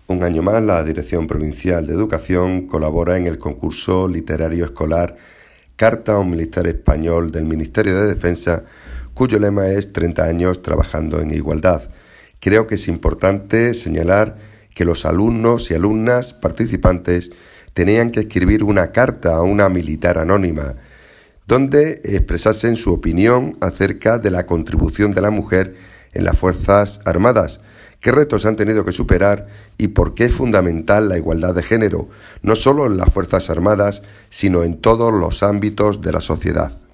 Un año más, la Dirección Provincial de Educación colabora en el concurso literario escolar Carta a un Militar Español del Ministerio de Defensa, cuyo lema es 30 años trabajando en igualdad. Creo que es importante señalar que los alumnos y alumnas participantes tenían que escribir una carta a una militar anónima, donde expresasen su opinión acerca de la contribución de la mujer en las Fuerzas Armadas, qué retos han tenido que superar y por qué es fundamental la igualdad de género, no solo en las Fuerzas Armadas, sino en todos los ámbitos de la sociedad.